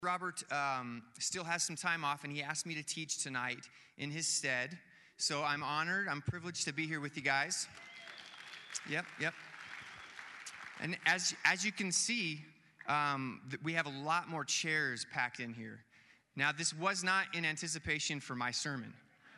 Robert still has some time off, and he asked me to teach tonight in his stead. So I'm honored. I'm privileged to be here with you guys. Yep. And as you can see, we have a lot more chairs packed in here. Now, this was not in anticipation for my sermon.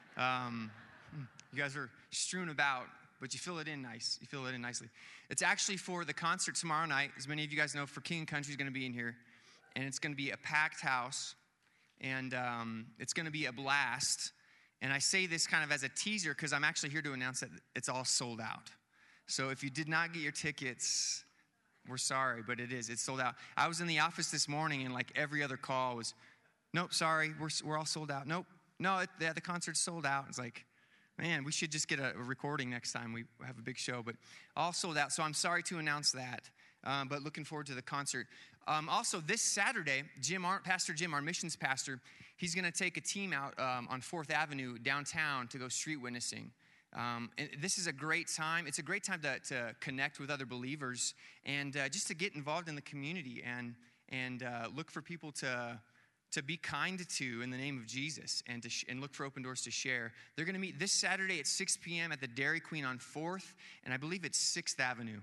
You guys are strewn about, but you fill it in nice. You fill it in nicely. It's actually for the concert tomorrow night. As many of you guys know, For King and Country is going to be in here. And it's going to be a packed house, and it's going to be a blast. And I say this kind of as a teaser because I'm actually here to announce that it's all sold out. So if you did not get your tickets, we're sorry, but it's sold out. I was in the office this morning, and like every other call was, nope, sorry, we're all sold out. Nope, no, the concert's sold out. It's like, man, we should just get a recording next time we have a big show, but all sold out. So I'm sorry to announce that. But looking forward to the concert. Also, this Saturday, Pastor Jim, our missions pastor, he's going to take a team out on 4th Avenue downtown to go street witnessing. And this is a great time. It's a great time to connect with other believers and just to get involved in the community and look for people to be kind to in the name of Jesus and look for open doors to share. They're going to meet this Saturday at 6 p.m. at the Dairy Queen on 4th, and I believe it's 6th Avenue.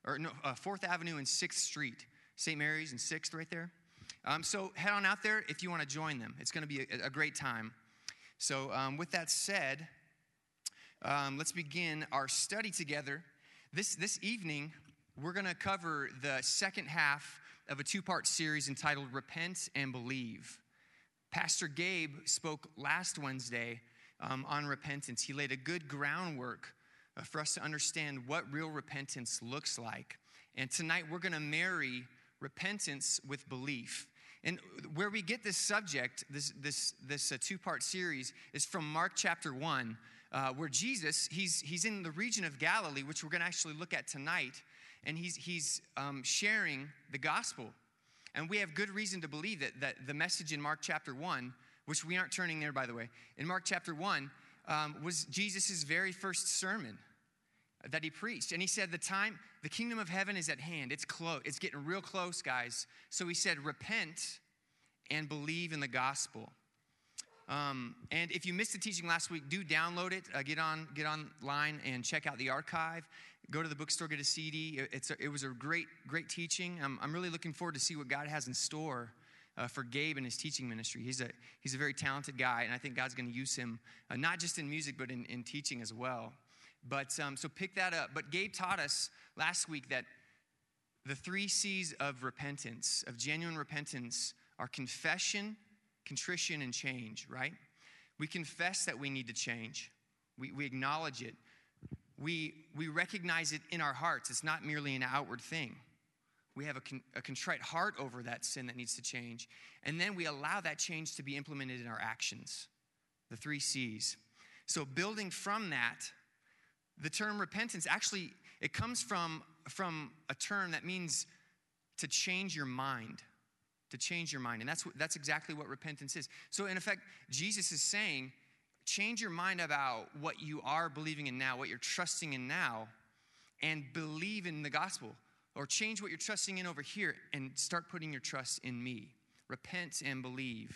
4th Avenue and 6th Street, St. Mary's and 6th right there. So head on out there if you want to join them. It's going to be a great time. So with that said, let's begin our study together. This evening, we're going to cover the second half of a two-part series entitled Repent and Believe. Pastor Gabe spoke last Wednesday on repentance. He laid a good groundwork for us to understand what real repentance looks like. And tonight we're going to marry repentance with belief. And where we get this subject, this two-part series, is from Mark chapter 1, where Jesus, he's in the region of Galilee, which we're going to actually look at tonight, and he's sharing the gospel. And we have good reason to believe that the message in Mark chapter 1, which we aren't turning there, by the way, in Mark chapter 1, was Jesus' very first sermon that he preached. And he said, the kingdom of heaven is at hand. It's close. It's getting real close, guys. So he said, repent and believe in the gospel. And if you missed the teaching last week, do download it. Get online and check out the archive. Go to the bookstore, get a CD. It was a great teaching. I'm really looking forward to see what God has in store for Gabe and his teaching ministry. He's a very talented guy, and I think God's going to use him not just in music, but in teaching as well. But so pick that up. But Gabe taught us last week that the 3 C's of repentance, of genuine repentance, are confession, contrition, and change, right? We confess that we need to change. We acknowledge it. We recognize it in our hearts. It's not merely an outward thing. We have a contrite heart over that sin that needs to change. And then we allow that change to be implemented in our actions, the 3 C's. So building from that, the term repentance, actually, it comes from a term that means to change your mind. To change your mind. And that's exactly what repentance is. So in effect, Jesus is saying, change your mind about what you are believing in now, what you're trusting in now, and believe in the gospel. Or change what you're trusting in over here and start putting your trust in me. Repent and believe.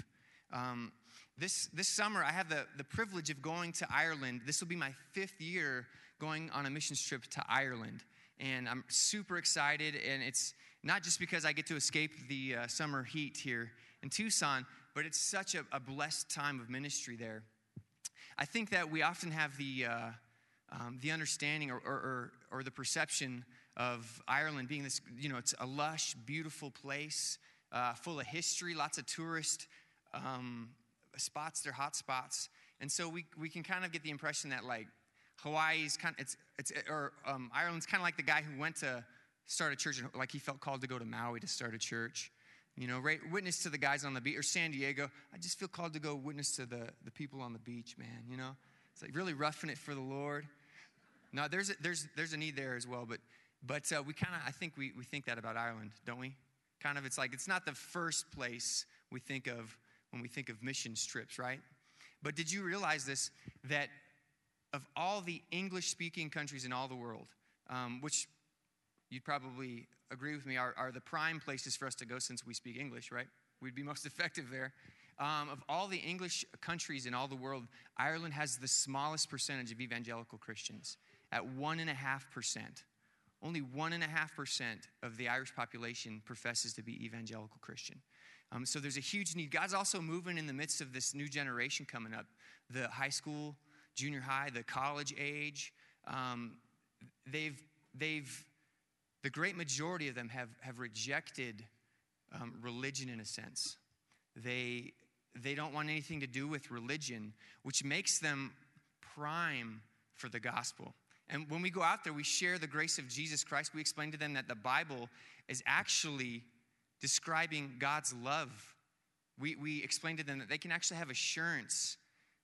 This summer, I have the privilege of going to Ireland. This will be my 5th year going on a missions trip to Ireland. And I'm super excited. And it's not just because I get to escape the summer heat here in Tucson, but it's such a blessed time of ministry there. I think that we often have the understanding or the perception of Ireland being this, it's a lush, beautiful place full of history, lots of tourist spots, they're hot spots. And so we can kind of get the impression that like Hawaii's Ireland's kind of like the guy who went to start a church, like he felt called to go to Maui to start a church. Witness to the guys on the beach, or San Diego. I just feel called to go witness to the people on the beach, man. It's like really roughing it for the Lord. No, there's a need there as well, but we kind of, I think we think that about Ireland, don't we? Kind of, it's like it's not the first place we think of when we think of mission trips, right? But did you realize this, that of all the English-speaking countries in all the world, which you'd probably agree with me are the prime places for us to go since we speak English, right? we'd be most effective there. Of all the English countries in all the world, Ireland has the smallest percentage of evangelical Christians at 1.5%. Only 1.5% of the Irish population professes to be evangelical Christian. So there's a huge need. God's also moving in the midst of this new generation coming up, the high school, junior high, the college age. The great majority of them have rejected religion in a sense. They don't want anything to do with religion, which makes them prime for the gospel. And when we go out there, we share the grace of Jesus Christ. We explain to them that the Bible is actually describing God's love. We explain to them that they can actually have assurance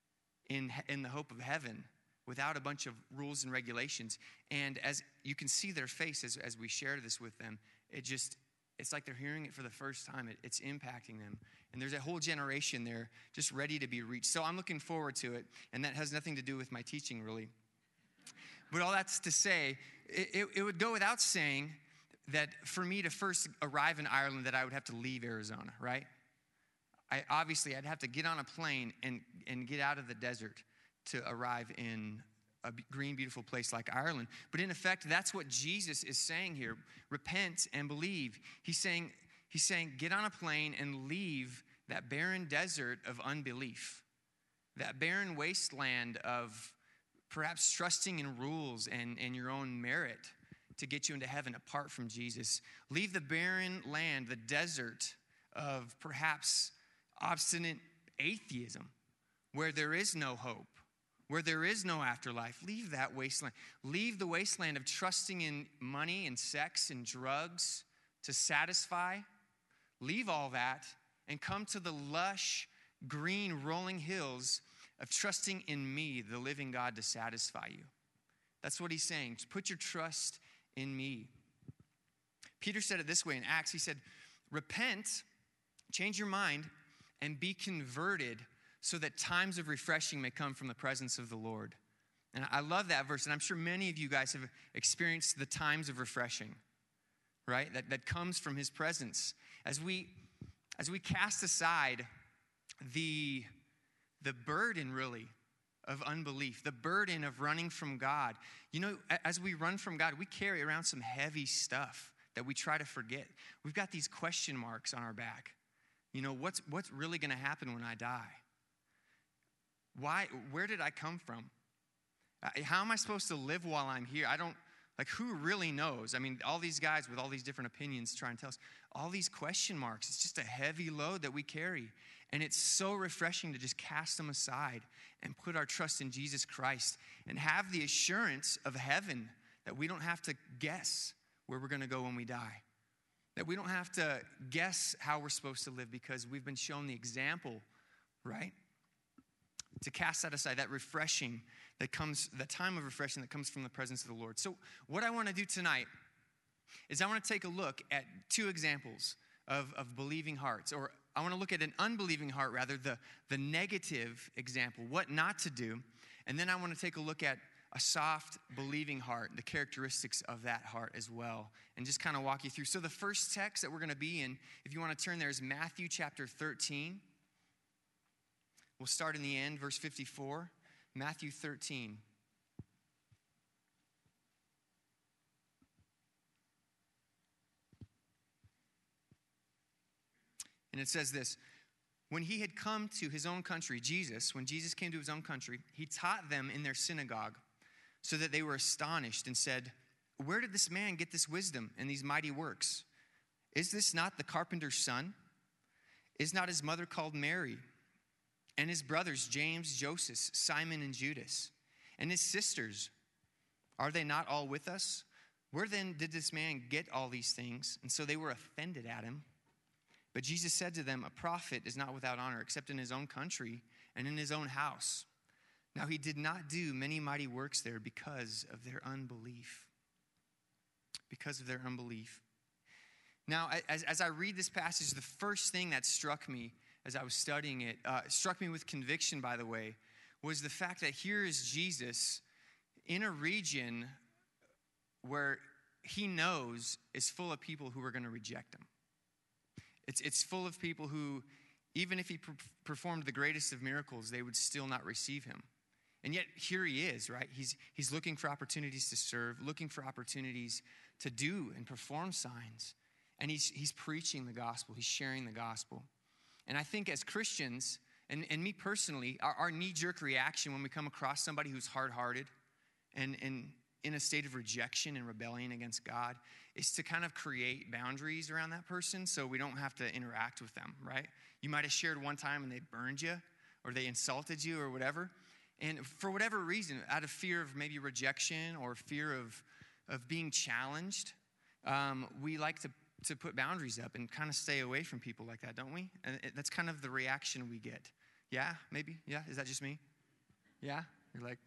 in the hope of heaven without a bunch of rules and regulations. And as you can see their face as we share this with them, it's like they're hearing it for the first time. It's impacting them. And there's a whole generation there just ready to be reached. So I'm looking forward to it. And that has nothing to do with my teaching, really. But all that's to say, it would go without saying that for me to first arrive in Ireland that I would have to leave Arizona, right? I'd have to get on a plane and get out of the desert to arrive in a green, beautiful place like Ireland. But in effect, that's what Jesus is saying here. Repent and believe. He's saying, get on a plane and leave that barren desert of unbelief, that barren wasteland of perhaps trusting in rules and your own merit to get you into heaven apart from Jesus. Leave the barren land, the desert of perhaps obstinate atheism, where there is no hope, where there is no afterlife. Leave that wasteland. Leave the wasteland of trusting in money and sex and drugs to satisfy. Leave all that and come to the lush, green, rolling hills of trusting in me, the living God, to satisfy you. That's what he's saying. Just put your trust in me. Peter said it this way in Acts. He said, repent, change your mind, and be converted so that times of refreshing may come from the presence of the Lord. And I love that verse, and I'm sure many of you guys have experienced the times of refreshing, right? That comes from his presence. As we cast aside the burden, really, of unbelief, the burden of running from God. You know, as we run from God, we carry around some heavy stuff that we try to forget. We've got these question marks on our back. You know, what's really going to happen when I die? Where did I come from? How am I supposed to live while I'm here? Who really knows? I mean, all these guys with all these different opinions trying to tell us, all these question marks, it's just a heavy load that we carry. And it's so refreshing to just cast them aside and put our trust in Jesus Christ and have the assurance of heaven that we don't have to guess where we're going to go when we die. That we don't have to guess how we're supposed to live because we've been shown the example, right? To cast that aside, that refreshing that comes, the time of refreshing that comes from the presence of the Lord. So what I want to do tonight is I want to take a look at two examples of believing hearts, or I want to look at an unbelieving heart, rather, the negative example, what not to do. And then I want to take a look at a soft, believing heart, the characteristics of that heart as well, and just kind of walk you through. So the first text that we're going to be in, if you want to turn there, is Matthew chapter 13. We'll start in the end, verse 54, Matthew 13. And it says this, when he had come to his own country, when Jesus came to his own country, he taught them in their synagogue so that they were astonished and said, where did this man get this wisdom and these mighty works? Is this not the carpenter's son? Is not his mother called Mary? And his brothers, James, Joseph, Simon, and Judas? And his sisters, are they not all with us? Where then did this man get all these things? And so they were offended at him. But Jesus said to them, a prophet is not without honor except in his own country and in his own house. Now he did not do many mighty works there because of their unbelief. Because of their unbelief. Now, as I read this passage, the first thing that struck me as I was studying it, struck me with conviction, by the way, was the fact that here is Jesus in a region where he knows is full of people who are going to reject him. It's full of people who, even if he performed the greatest of miracles, they would still not receive him. And yet here he is, right? He's looking for opportunities to serve, looking for opportunities to do and perform signs. And he's preaching the gospel. He's sharing the gospel. And I think as Christians, and me personally, our knee-jerk reaction when we come across somebody who's hard-hearted and in a state of rejection and rebellion against God is to kind of create boundaries around that person so we don't have to interact with them, right? You might have shared one time and they burned you or they insulted you or whatever. And for whatever reason, out of fear of maybe rejection or fear of being challenged, we like to put boundaries up and kind of stay away from people like that, don't we? And that's kind of the reaction we get. Yeah, maybe? Yeah, is that just me? Yeah? You're like,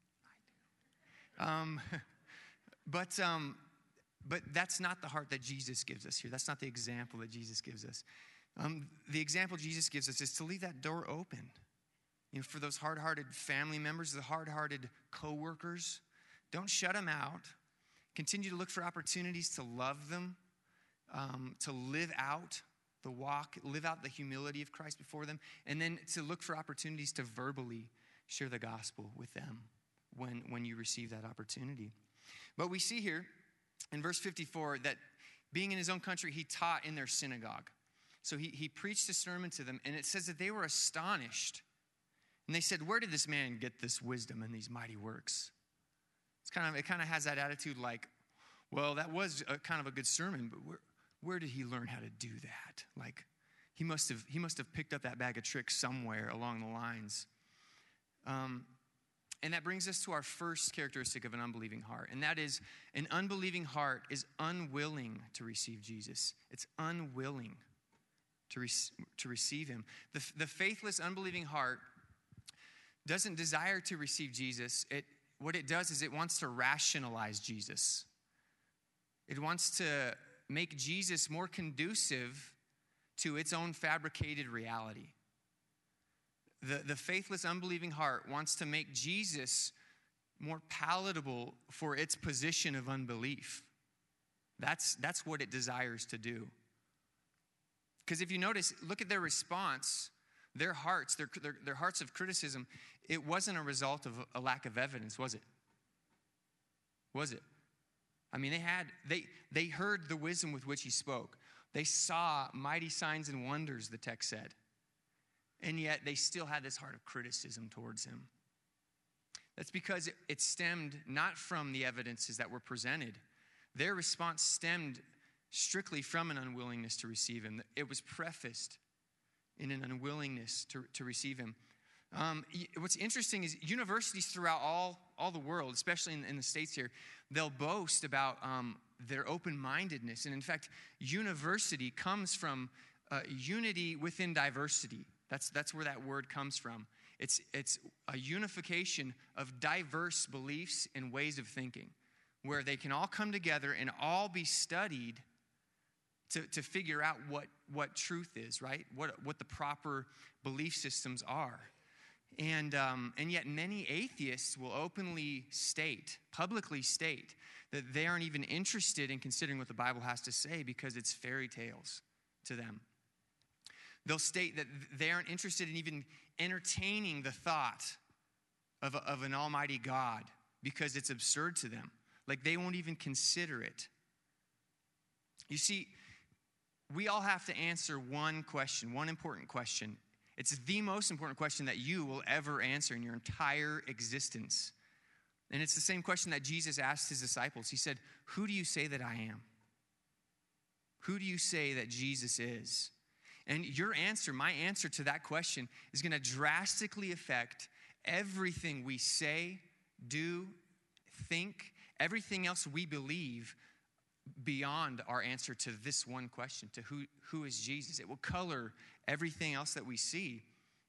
I do. But that's not the heart that Jesus gives us here. That's not the example that Jesus gives us. The example Jesus gives us is to leave that door open. For those hard-hearted family members, the hard-hearted coworkers, don't shut them out. Continue to look for opportunities to love them, to live out the walk, live out the humility of Christ before them, and then to look for opportunities to verbally share the gospel with them when you receive that opportunity. But we see here in verse 54 that being in his own country, he taught in their synagogue. So he preached a sermon to them, and it says that they were astonished. And they said, where did this man get this wisdom and these mighty works? It kind of has that attitude like, well, that was kind of a good sermon, but where did he learn how to do that? Like, he must have picked up that bag of tricks somewhere along the lines. And that brings us to our first characteristic of an unbelieving heart, and that is an unbelieving heart is unwilling to receive Jesus. It's unwilling to receive him. The faithless, unbelieving heart doesn't desire to receive Jesus. What it does is it wants to rationalize Jesus. It wants to make Jesus more conducive to its own fabricated reality. The faithless, unbelieving heart wants to make Jesus more palatable for its position of unbelief. That's what it desires to do. Because if you notice, look at their response. Their hearts, their hearts of criticism, it wasn't a result of a lack of evidence, was it? Was it? I mean, they heard the wisdom with which he spoke. They saw mighty signs and wonders, the text said. And yet they still had this heart of criticism towards him. That's because it stemmed not from the evidences that were presented. Their response stemmed strictly from an unwillingness to receive him. It was prefaced in an unwillingness to receive him. What's interesting is universities throughout all the world, especially in the States here, they'll boast about their open-mindedness. And in fact, university comes from unity within diversity. That's where that word comes from. It's a unification of diverse beliefs and ways of thinking, where they can all come together and all be studied to figure out what truth is, right? What the proper belief systems are. And yet many atheists will publicly state, that they aren't even interested in considering what the Bible has to say because it's fairy tales to them. They'll state that they aren't interested in even entertaining the thought of an almighty God because it's absurd to them. Like they won't even consider it. You see, we all have to answer one question, one important question. It's the most important question that you will ever answer in your entire existence. And it's the same question that Jesus asked his disciples. He said, who do you say that I am? Who do you say that Jesus is? And your answer, my answer to that question, is going to drastically affect everything we say, do, think, everything else we believe beyond our answer to this one question, to who is Jesus. It will color everything else that we see.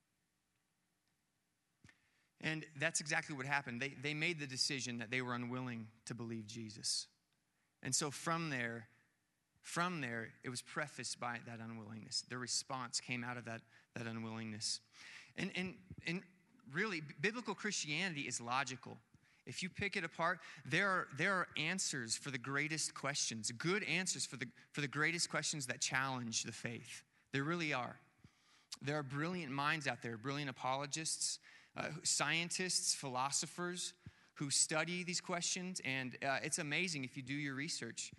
And that's exactly what happened. They made the decision that they were unwilling to believe Jesus. And so from there, it was prefaced by that unwillingness. The response came out of that unwillingness. And really, biblical Christianity is logical. If you pick it apart, there are answers for the greatest questions, good answers for the greatest questions that challenge the faith. There really are. There are brilliant minds out there, brilliant apologists, scientists, philosophers who study these questions, and it's amazing if you do your research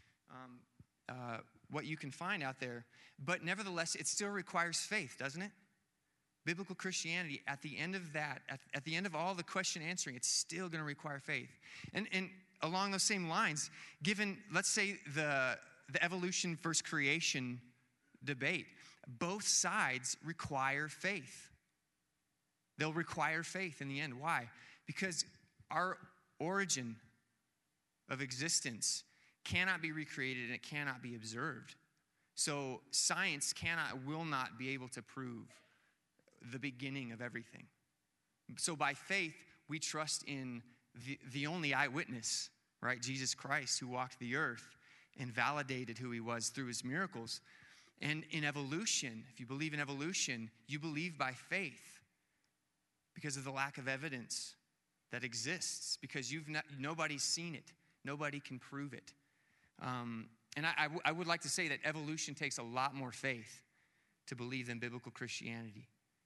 what you can find out there. But nevertheless, it still requires faith, doesn't it? Biblical Christianity, at the end of that, at the end of all the question answering, it's still going to require faith. And along those same lines, given, let's say, the evolution versus creation debate, both sides require faith. They'll require faith in the end. Why? Because our origin of existence cannot be recreated and it cannot be observed. So science will not be able to prove the beginning of everything. So by faith, we trust in the only eyewitness, right? Jesus Christ, who walked the earth and validated who he was through his miracles. And in evolution, if you believe in evolution, you believe by faith because of the lack of evidence that exists, because nobody's seen it. Nobody can prove it. And I would like to say that evolution takes a lot more faith to believe than biblical Christianity.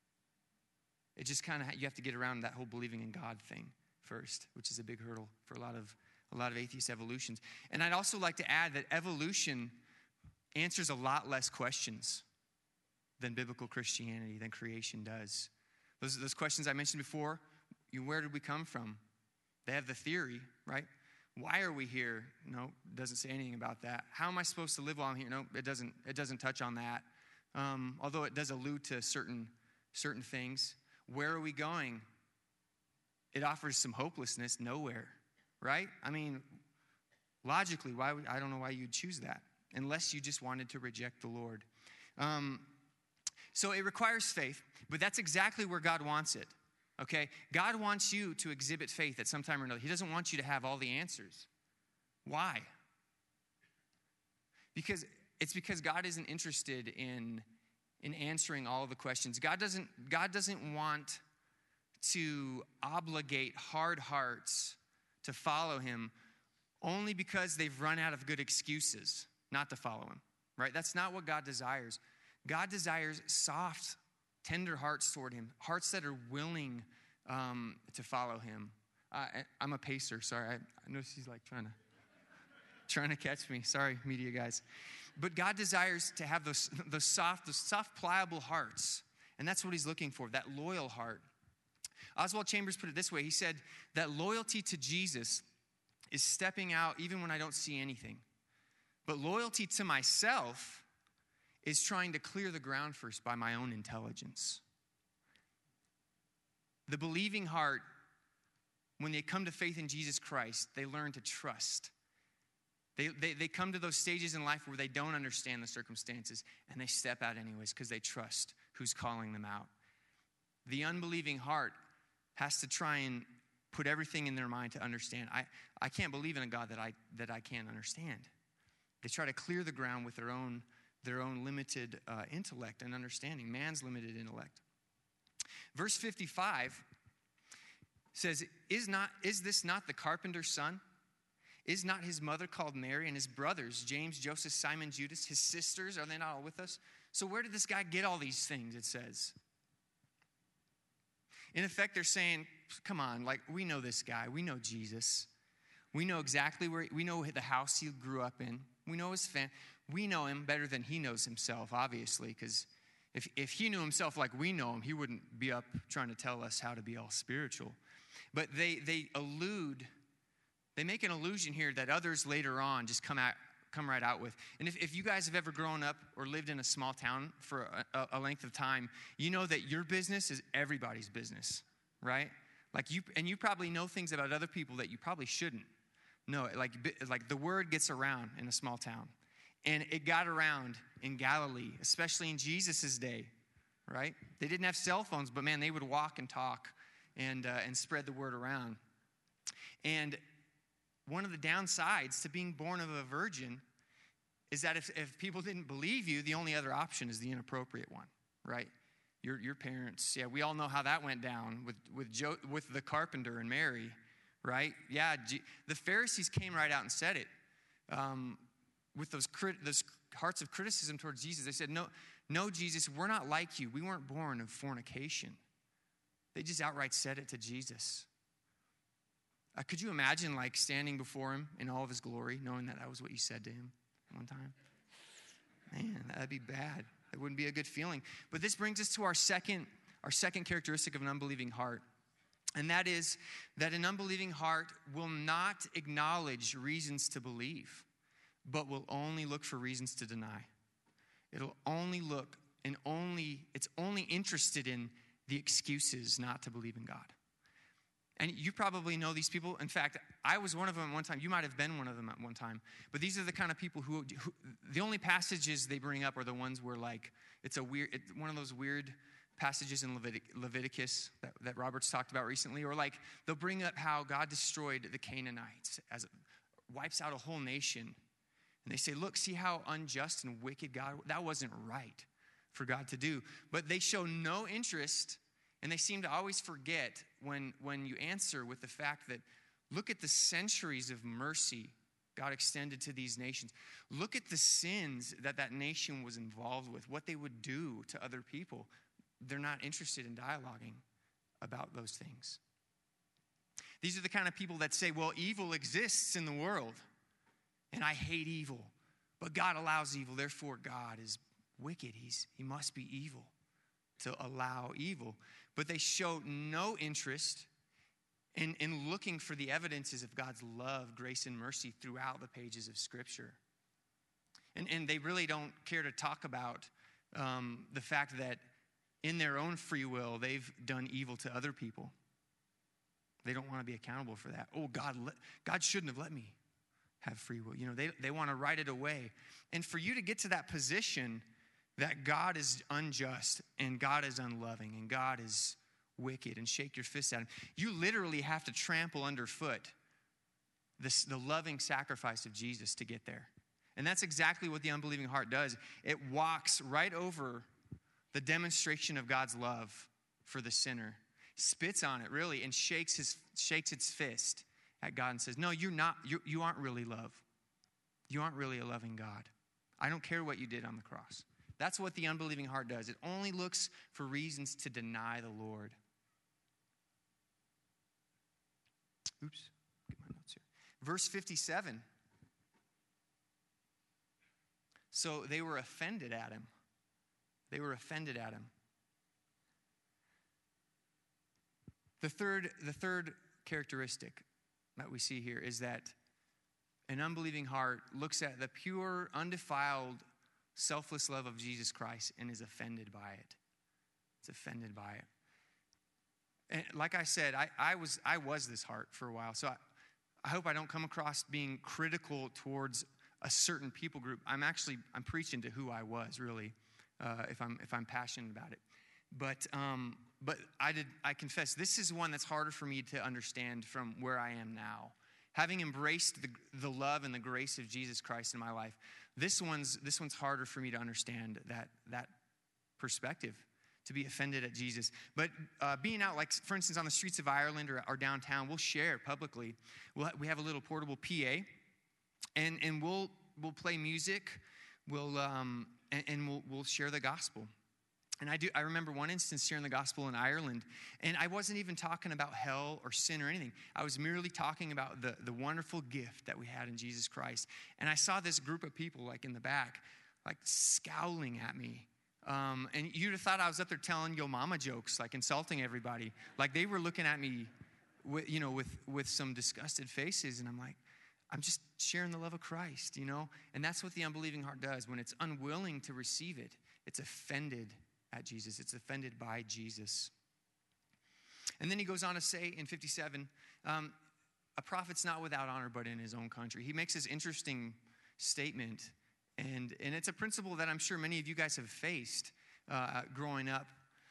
It just kind of, you have to get around that whole believing in God thing first, which is a big hurdle for a lot of atheist evolutions. And I'd also like to add that evolution answers a lot less questions than biblical Christianity, than creation does. Those questions I mentioned before, where did we come from? They have the theory, right? Why are we here? No, it doesn't say anything about that. How am I supposed to live while I'm here? No, it doesn't touch on that. Although it does allude to certain things. Where are we going? It offers some hopelessness. Nowhere, right? I mean, logically, I don't know why you'd choose that unless you just wanted to reject the Lord. So it requires faith, but that's exactly where God wants it, okay? God wants you to exhibit faith at some time or another. He doesn't want you to have all the answers. Why? Because God isn't interested in answering all the questions. God doesn't want to obligate hard hearts to follow him only because they've run out of good excuses not to follow him, right? That's not what God desires. God desires soft, tender hearts toward him, hearts that are willing to follow him. I'm a pacer, sorry. I know she's like trying to catch me. Sorry, media guys. But God desires to have those soft, pliable hearts. And that's what he's looking for, that loyal heart. Oswald Chambers put it this way. He said that loyalty to Jesus is stepping out even when I don't see anything. But loyalty to myself is trying to clear the ground first by my own intelligence. The believing heart, when they come to faith in Jesus Christ, they learn to trust. They come to those stages in life where they don't understand the circumstances, and they step out anyways because they trust who's calling them out. The unbelieving heart has to try and put everything in their mind to understand. I can't believe in a God that I can't understand. They try to clear the ground with their own limited intellect and understanding, man's limited intellect. Verse 55 says, Is this not the carpenter's son? Is not his mother called Mary, and his brothers, James, Joseph, Simon, Judas, his sisters, are they not all with us? So where did this guy get all these things, it says? In effect, they're saying, come on, like, we know this guy. We know Jesus. We know exactly we know the house he grew up in. We know his family. We know him better than he knows himself, obviously, because if he knew himself like we know him, he wouldn't be up trying to tell us how to be all spiritual. But they make an allusion here that others later on just come right out with. And if you guys have ever grown up or lived in a small town for a length of time, you know that your business is everybody's business, right? You probably know things about other people that you probably shouldn't know. Like the word gets around in a small town. And it got around in Galilee, especially in Jesus' day, right? They didn't have cell phones, but man, they would walk and talk and spread the word around. And one of the downsides to being born of a virgin is that if people didn't believe you, the only other option is the inappropriate one, right? Your parents, yeah, we all know how that went down with the carpenter and Mary, right? Yeah, the Pharisees came right out and said it. With those hearts of criticism towards Jesus, they said, no, Jesus, we're not like you. We weren't born of fornication. They just outright said it to Jesus. Could you imagine like standing before him in all of his glory, knowing that was what you said to him one time? Man, that'd be bad. It wouldn't be a good feeling. But this brings us to our second characteristic of an unbelieving heart. And that is that an unbelieving heart will not acknowledge reasons to believe, but will only look for reasons to deny. It'll only look and it's only interested in the excuses not to believe in God. And you probably know these people. In fact, I was one of them at one time. You might have been one of them at one time. But these are the kind of people who the only passages they bring up are the ones where like it's one of those weird passages in Leviticus that Robert's talked about recently, or like they'll bring up how God destroyed the Canaanites wipes out a whole nation. And they say, look, see how unjust and wicked God, that wasn't right for God to do. But they show no interest, and they seem to always forget when you answer with the fact that, look at the centuries of mercy God extended to these nations. Look at the sins that nation was involved with, what they would do to other people. They're not interested in dialoguing about those things. These are the kind of people that say, well, evil exists in the world, and I hate evil. But God allows evil, therefore God is wicked. He must be evil to allow evil. But they show no interest in looking for the evidences of God's love, grace, and mercy throughout the pages of Scripture. And they really don't care to talk about the fact that in their own free will, they've done evil to other people. They don't want to be accountable for that. Oh, God shouldn't have let me have free will. You know, they want to write it away. And for you to get to that position that God is unjust and God is unloving and God is wicked and shake your fist at him, you literally have to trample underfoot the loving sacrifice of Jesus to get there. And that's exactly what the unbelieving heart does. It walks right over the demonstration of God's love for the sinner, spits on it really, and shakes its fist at God and says, no, you aren't really love. You aren't really a loving God. I don't care what you did on the cross. That's what the unbelieving heart does. It only looks for reasons to deny the Lord. Oops, get my notes here. Verse 57. So they were offended at him. They were offended at him. The third characteristic that we see here is that an unbelieving heart looks at the pure, undefiled, selfless love of Jesus Christ and is offended by it. It's offended by it. And like I said, I was this heart for a while, so I hope I don't come across being critical towards a certain people group. I'm preaching to who I was, really, if I'm passionate about it. But I confess, this is one that's harder for me to understand from where I am now. Having embraced the love and the grace of Jesus Christ in my life, this one's harder for me to understand that perspective, to be offended at Jesus. But being out, like, for instance, on the streets of Ireland or downtown, we'll share publicly. We have a little portable PA, and we'll play music. We'll share the gospel. And I remember one instance sharing the gospel in Ireland, and I wasn't even talking about hell or sin or anything. I was merely talking about the wonderful gift that we had in Jesus Christ. And I saw this group of people, like in the back, like scowling at me. And you'd have thought I was up there telling yo mama jokes, like insulting everybody. Like they were looking at me with some disgusted faces, and I'm like, I'm just sharing the love of Christ, And that's what the unbelieving heart does. When it's unwilling to receive it, it's offended at Jesus. It's offended by Jesus. And then he goes on to say in 57, a prophet's not without honor but in his own country. He makes this interesting statement, and it's a principle that I'm sure many of you guys have faced growing up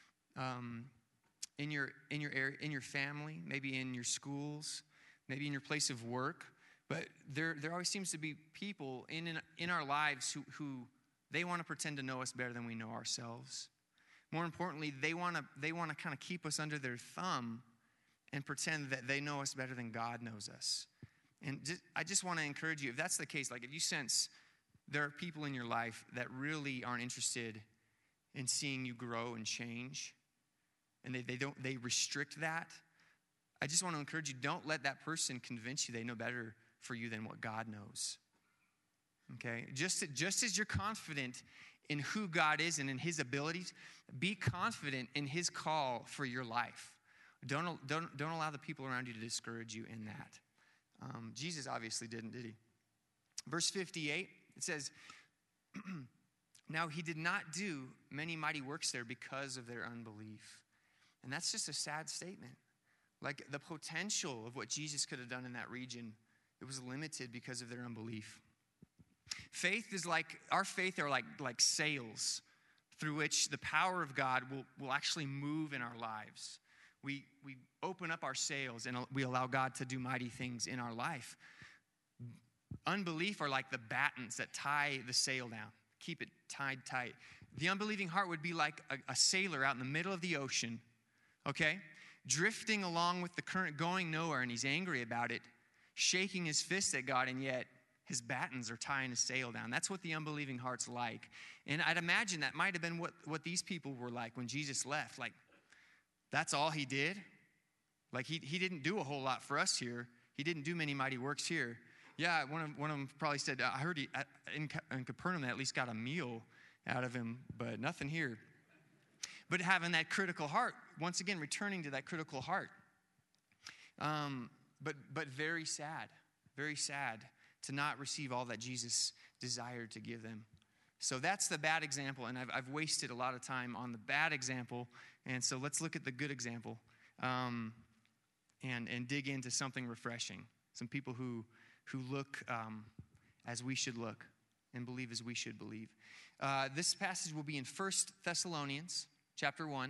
in your area, in your family, maybe in your schools, maybe in your place of work. But there always seems to be people in our lives who they want to pretend to know us better than we know ourselves. More importantly, they want to kind of keep us under their thumb and pretend that they know us better than God knows us. And I just want to encourage you, if that's the case, like if you sense there are people in your life that really aren't interested in seeing you grow and change, and they restrict that, I just want to encourage you, don't let that person convince you they know better for you than what God knows. Okay? Just as you're confident in who God is and in his abilities, be confident in his call for your life. Don't allow the people around you to discourage you in that. Jesus obviously didn't, did he? Verse 58, it says, now he did not do many mighty works there because of their unbelief. And that's just a sad statement. Like the potential of what Jesus could have done in that region, it was limited because of their unbelief. Our faith are like sails through which the power of God will actually move in our lives. We open up our sails and we allow God to do mighty things in our life. Unbelief are like the battens that tie the sail down, keep it tied tight. The unbelieving heart would be like a sailor out in the middle of the ocean, okay? Drifting along with the current, going nowhere, and he's angry about it, shaking his fist at God, and yet his battens are tying his sail down. That's what the unbelieving heart's like. And I'd imagine that might have been what these people were like when Jesus left. Like, that's all he did? Like, he didn't do a whole lot for us here. He didn't do many mighty works here. Yeah, one of them probably said, I heard in Capernaum they at least got a meal out of him, but nothing here. But having that critical heart, once again, returning to that critical heart. But very sad to not receive all that Jesus desired to give them. So that's the bad example, and I've wasted a lot of time on the bad example, and so let's look at the good example and dig into something refreshing. Some people who look as we should look and believe as we should believe. This passage will be in 1 Thessalonians chapter 1.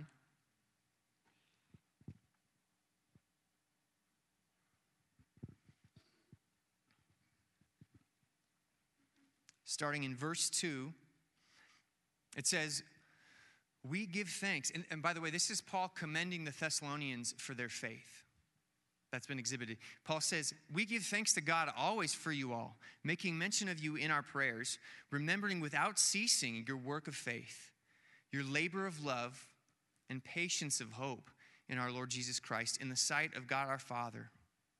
Starting in verse 2, it says, we give thanks. And by the way, this is Paul commending the Thessalonians for their faith that's been exhibited. Paul says, we give thanks to God always for you all, making mention of you in our prayers, remembering without ceasing your work of faith, your labor of love, and patience of hope in our Lord Jesus Christ, in the sight of God our Father.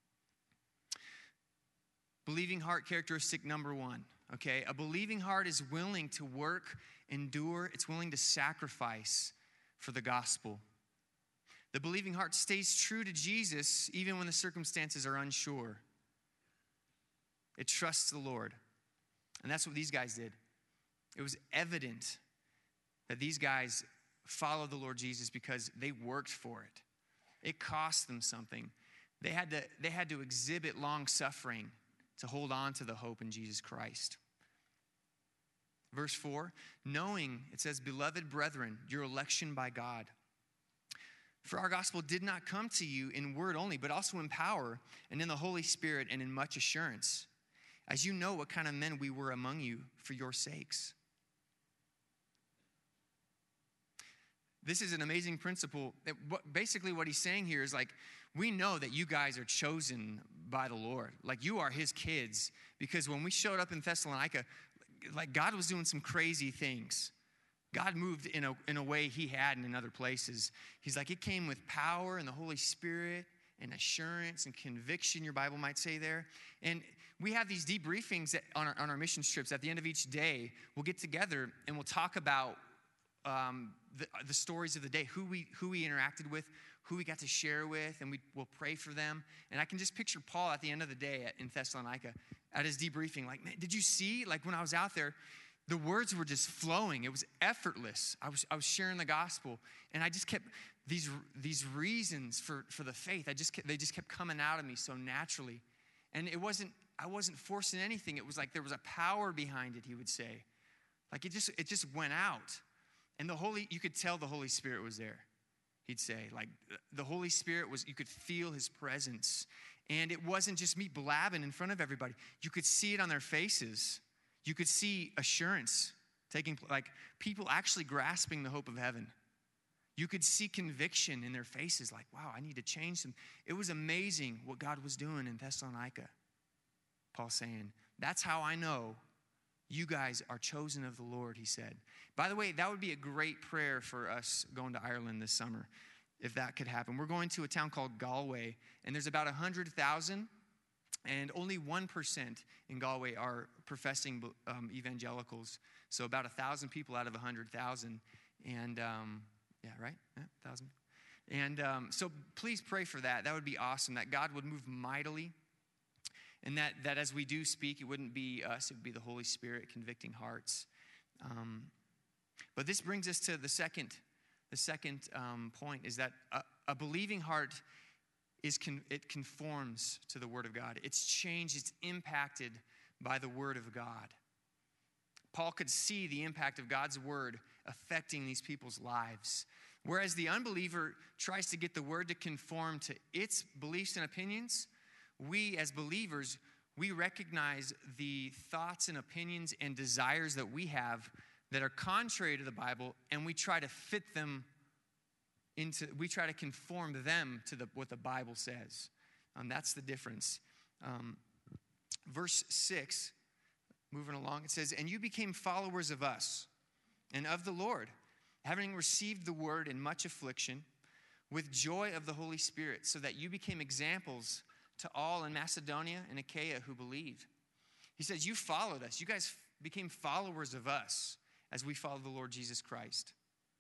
Believing heart characteristic number 1. Okay, a believing heart is willing to work, endure, it's willing to sacrifice for the gospel. The believing heart stays true to Jesus even when the circumstances are unsure. It trusts the Lord. And that's what these guys did. It was evident that these guys followed the Lord Jesus because they worked for it. It cost them something. They had to exhibit long suffering to hold on to the hope in Jesus Christ. Verse 4, knowing, it says, beloved brethren, your election by God. For our gospel did not come to you in word only, but also in power and in the Holy Spirit and in much assurance, as you know what kind of men we were among you for your sakes. This is an amazing principle. Basically what he's saying here is like, we know that you guys are chosen by the Lord. Like you are his kids. Because when we showed up in Thessalonica, like God was doing some crazy things. God moved in a way he hadn't in other places. He's like, it came with power and the Holy Spirit and assurance and conviction, your Bible might say there. And we have these debriefings on our mission trips. At the end of each day, we'll get together and we'll talk about the stories of the day, who we interacted with, who we got to share with, and we'll pray for them. And I can just picture Paul at the end of the day in Thessalonica at his debriefing, like, man, did you see? Like when I was out there, the words were just flowing. It was effortless. I was sharing the gospel, and I just kept these reasons for the faith. They just kept coming out of me so naturally, and I wasn't forcing anything. It was like there was a power behind it. He would say, like it just went out, and you could tell the Holy Spirit was there. He'd say, like the Holy Spirit was. You could feel his presence, and it wasn't just me blabbing in front of everybody. You could see it on their faces. You could see assurance taking, like people actually grasping the hope of heaven. You could see conviction in their faces, like, wow, I need to change them. It was amazing what God was doing in Thessalonica. Paul saying, that's how I know you guys are chosen of the Lord, he said. By the way, that would be a great prayer for us going to Ireland this summer, if that could happen. We're going to a town called Galway, and there's about 100,000, and only 1% in Galway are professing evangelicals. So about 1,000 people out of 100,000. And, yeah, right? Yeah, 1,000. And so please pray for that. That would be awesome, that God would move mightily. And that as we do speak, it wouldn't be us, it would be the Holy Spirit convicting hearts. But this brings us to the second point, is that a believing heart it conforms to the Word of God. It's changed, it's impacted by the Word of God. Paul could see the impact of God's Word affecting these people's lives. Whereas the unbeliever tries to get the Word to conform to its beliefs and opinions, we as believers, we recognize the thoughts and opinions and desires that we have that are contrary to the Bible, and we try to fit them we try to conform them to what the Bible says. That's the difference. Verse 6, moving along, it says, and you became followers of us and of the Lord, having received the word in much affliction, with joy of the Holy Spirit, so that you became examples to all in Macedonia and Achaia who believed. He says, you followed us. You guys became followers of us as we follow the Lord Jesus Christ.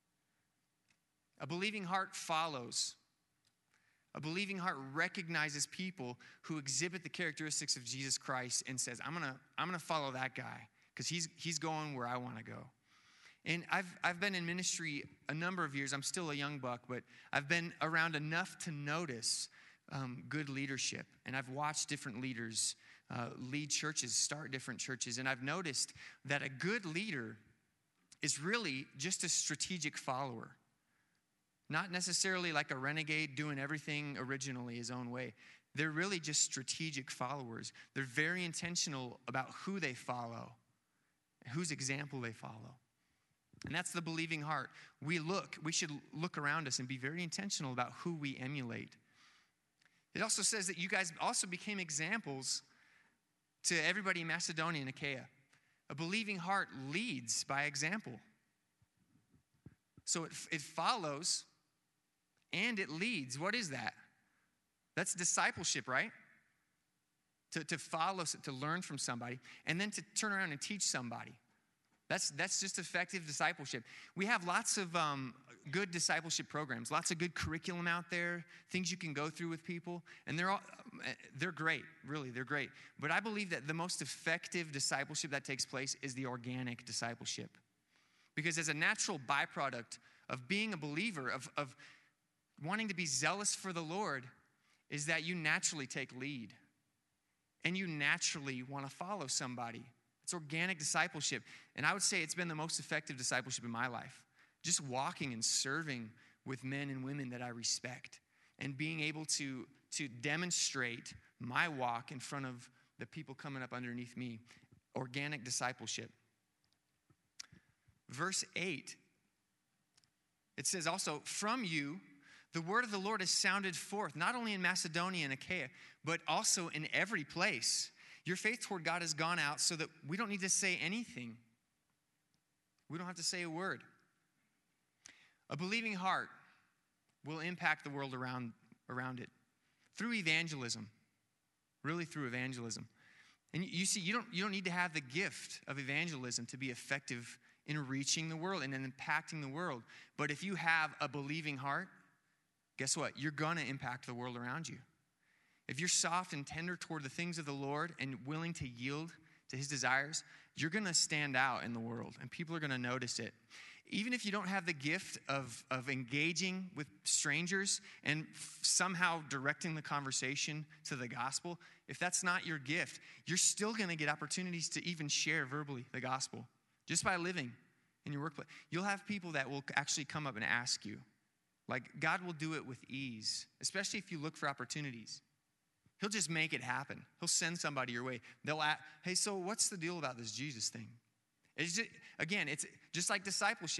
A believing heart follows. A believing heart recognizes people who exhibit the characteristics of Jesus Christ and says, I'm gonna follow that guy because he's going where I want to go. And I've been in ministry a number of years. I'm still a young buck, but I've been around enough to notice good leadership. And I've watched different leaders lead churches, start different churches. And I've noticed that a good leader is really just a strategic follower. Not necessarily like a renegade doing everything originally his own way. They're really just strategic followers. They're very intentional about who they follow, whose example they follow. And that's the believing heart. We should look around us and be very intentional about who we emulate. It also says that you guys also became examples to everybody in Macedonia and Achaia. A believing heart leads by example. So it follows and it leads. What is that? That's discipleship, right? To follow, to learn from somebody, and then to turn around and teach somebody. That's just effective discipleship. We have lots of good discipleship programs, lots of good curriculum out there, things you can go through with people, and they're great, really, they're great. But I believe that the most effective discipleship that takes place is the organic discipleship. Because as a natural byproduct of being a believer, of wanting to be zealous for the Lord, is that you naturally take lead. And you naturally want to follow somebody. It's organic discipleship. And I would say it's been the most effective discipleship in my life. Just walking and serving with men and women that I respect. And being able to demonstrate my walk in front of the people coming up underneath me. Organic discipleship. Verse 8. It says also, from you, the word of the Lord has sounded forth, not only in Macedonia and Achaia, but also in every place. Your faith toward God has gone out so that we don't need to say anything. We don't have to say a word. A believing heart will impact the world around it through evangelism, really through evangelism. And you see, you don't need to have the gift of evangelism to be effective in reaching the world and in impacting the world. But if you have a believing heart, guess what? You're going to impact the world around you. If you're soft and tender toward the things of the Lord and willing to yield to his desires, you're going to stand out in the world and people are going to notice it. Even if you don't have the gift of engaging with strangers and somehow directing the conversation to the gospel, if that's not your gift, you're still going to get opportunities to even share verbally the gospel just by living in your workplace. You'll have people that will actually come up and ask you. Like, God will do it with ease, especially if you look for opportunities. He'll just make it happen. He'll send somebody your way. They'll ask, hey, so what's the deal about this Jesus thing? It's just like discipleship.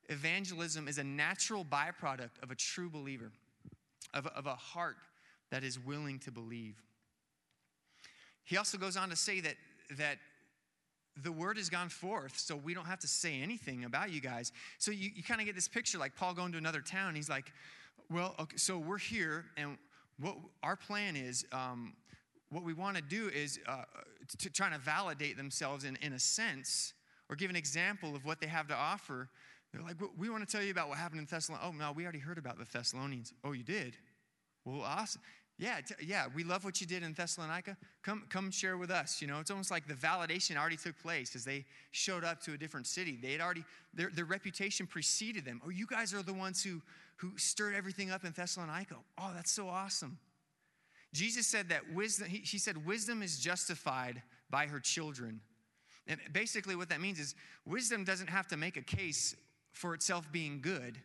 evangelism is a natural byproduct of a true believer, of a heart that is willing to believe. He also goes on to say that the word has gone forth, so we don't have to say anything about you guys. So you kind of get this picture like Paul going to another town. He's like, well, okay, so we're here, and what our plan is, what we want to do is to try to validate themselves in a sense, or give an example of what they have to offer. They're like, we want to tell you about what happened in Thessalonica. Oh, no, we already heard about the Thessalonians. Oh, you did? Well, awesome. Yeah, we love what you did in Thessalonica. Come share with us. You know, it's almost like the validation already took place as they showed up to a different city. They had already, their reputation preceded them. Oh, you guys are the ones who stirred everything up in Thessalonica. Oh, that's so awesome. Jesus said that wisdom, he said wisdom is justified by her children. And basically what that means is wisdom doesn't have to make a case for itself being good.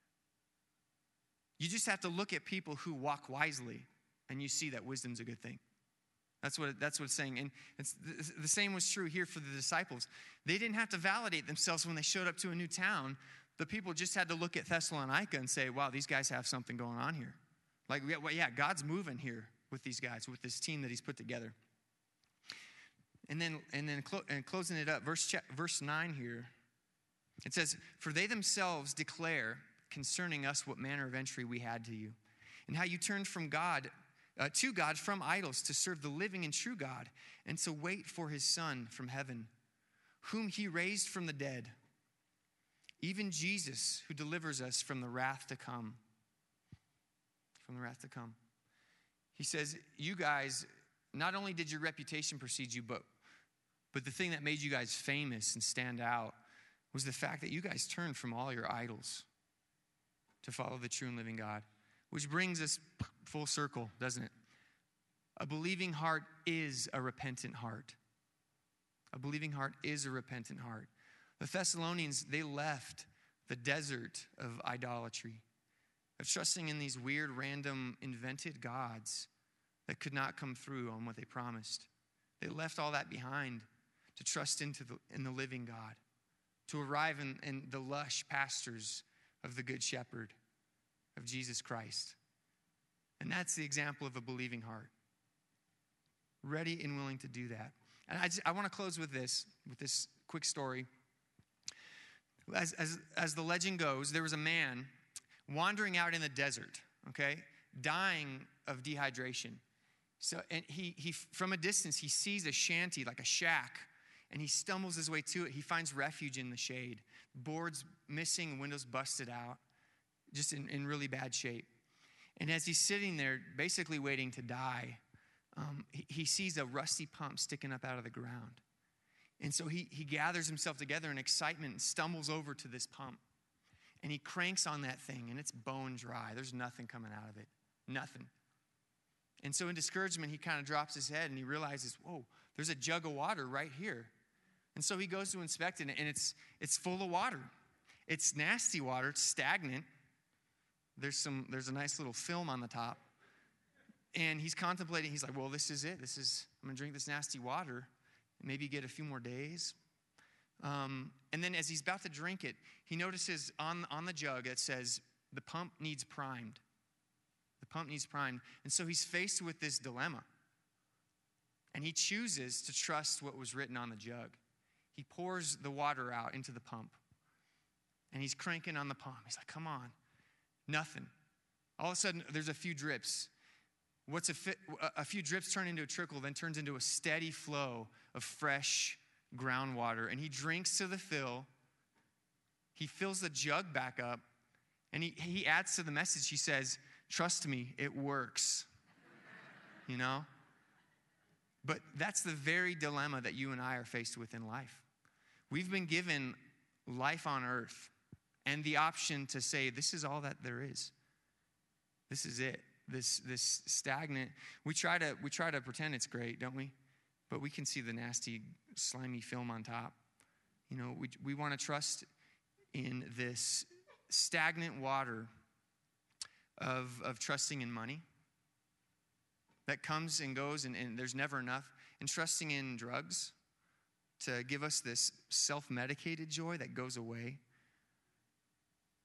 You just have to look at people who walk wisely, and you see that wisdom's a good thing. That's what it's saying. And the same was true here for the disciples. They didn't have to validate themselves when they showed up to a new town. The people just had to look at Thessalonica and say, wow, these guys have something going on here. Like, yeah, God's moving here with these guys, with this team that he's put together. And then closing it up, verse 9 here, it says, for they themselves declare concerning us what manner of entry we had to you, and how you turned from God to God from idols to serve the living and true God, and to wait for his Son from heaven, whom he raised from the dead, even Jesus, who delivers us from the wrath to come. From the wrath to come. He says, you guys, not only did your reputation precede you, but the thing that made you guys famous and stand out was the fact that you guys turned from all your idols to follow the true and living God. Which brings us full circle, doesn't it? A believing heart is a repentant heart. A believing heart is a repentant heart. The Thessalonians, they left the desert of idolatry, of trusting in these weird, random, invented gods that could not come through on what they promised. They left all that behind to trust in the living God, to arrive in the lush pastures of the Good Shepherd, of Jesus Christ. And that's the example of a believing heart. Ready and willing to do that. And I want to close with this quick story. As the legend goes, there was a man wandering out in the desert, okay, dying of dehydration. So, and he from a distance, he sees a shanty, like a shack, and he stumbles his way to it. He finds refuge in the shade. Boards missing, windows busted out, just in really bad shape. And as he's sitting there, basically waiting to die, he sees a rusty pump sticking up out of the ground. And so he gathers himself together in excitement and stumbles over to this pump. And he cranks on that thing, and it's bone dry. There's nothing coming out of it. Nothing. And so in discouragement, he kind of drops his head, and he realizes, whoa, there's a jug of water right here. And so he goes to inspect it, and it's full of water. It's nasty water. It's stagnant. There's a nice little film on the top. And he's contemplating. He's like, well, this is it. I'm going to drink this nasty water. Maybe get a few more days. And then as he's about to drink it, he notices on the jug it says, the pump needs primed. The pump needs primed. And so he's faced with this dilemma. And he chooses to trust what was written on the jug. He pours the water out into the pump. And he's cranking on the pump. He's like, come on. Nothing. All of a sudden, there's a few drips. A few drips turn into a trickle, then turns into a steady flow of fresh groundwater. And he drinks to the fill. He fills the jug back up. And he adds to the message. He says, trust me, it works. You know? But that's the very dilemma that you and I are faced with in life. We've been given life on earth and the option to say, this is all that there is. This is it. This stagnant. We try to pretend it's great, don't we? But we can see the nasty, slimy film on top. You know, we want to trust in this stagnant water of trusting in money that comes and goes and there's never enough, and trusting in drugs to give us this self-medicated joy that goes away.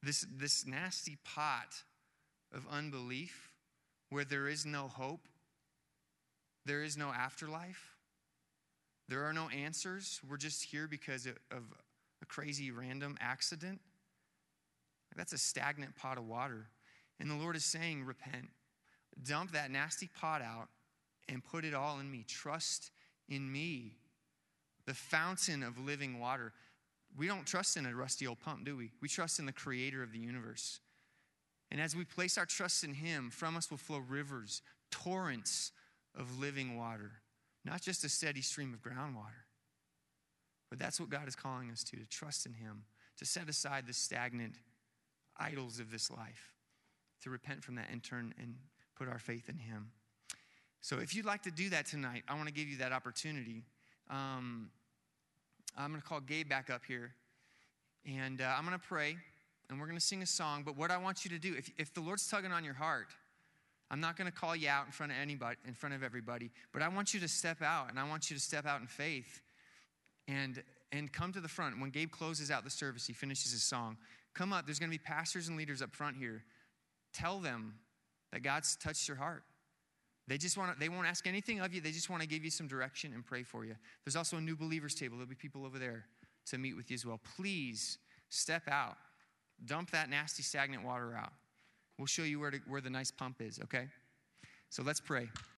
this nasty pot of unbelief where there is no hope, there is no afterlife, there are no answers. We're just here because of a crazy random accident. That's a stagnant pot of water. And the Lord is saying, repent. Dump that nasty pot out and put it all in me. Trust in me, the fountain of living water. We don't trust in a rusty old pump, do we? We trust in the creator of the universe. And as we place our trust in him, from us will flow rivers, torrents of living water. Not just a steady stream of groundwater. But that's what God is calling us to trust in him, to set aside the stagnant idols of this life, to repent from that and turn and put our faith in him. So if you'd like to do that tonight, I want to give you that opportunity. I'm going to call Gabe back up here, and I'm going to pray, and we're going to sing a song. But what I want you to do, if the Lord's tugging on your heart, I'm not going to call you out in front of anybody, in front of everybody, but I want you to step out, and I want you to step out in faith and come to the front. When Gabe closes out the service, he finishes his song. Come up. There's going to be pastors and leaders up front here. Tell them that God's touched your heart. They won't ask anything of you. They just want to give you some direction and pray for you. There's also a new believers table. There'll be people over there to meet with you as well. Please step out. Dump that nasty stagnant water out. We'll show you where the nice pump is, okay? So let's pray.